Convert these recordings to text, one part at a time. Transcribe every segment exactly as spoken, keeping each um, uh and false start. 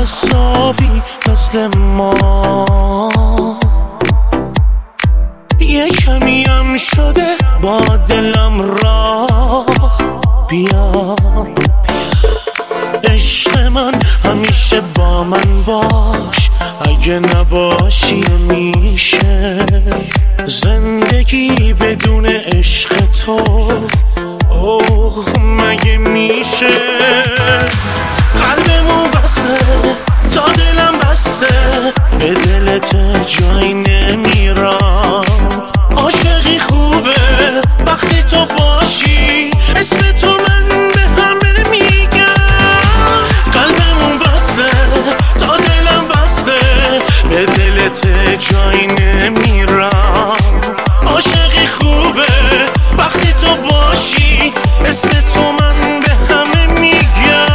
جذابی مثل ما، یه کمی هم شده با دلم راه بیا. عشق من همیشه با من باش، اگه نباشی میشه زندگی بدون عشق تو. اوه مگه میشه؟ قلبمون بسته تا دلم بسته، به دلت جایی نمیرم. عاشقی خوبه وقتی تو باشی، اسم تو من به همه میگم. قلبمون بسته تا دلم بسته، به دلت جایی نمیرم. عاشقی خوبه وقتی تو باشی، اسم تو من به همه میگم.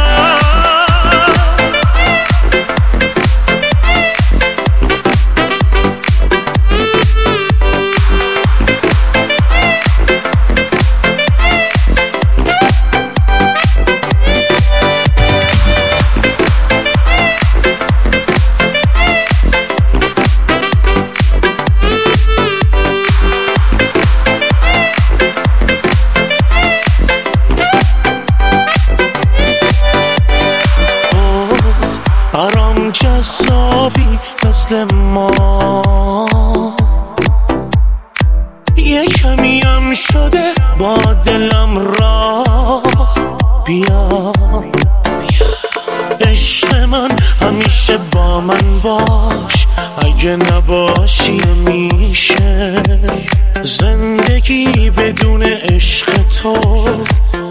برام جذابی مثل ما، یه کمی هم شده با دلم راه بیا. عشق من همیشه با من باش، اگه نباشی میشه زندگی بدون عشق تو.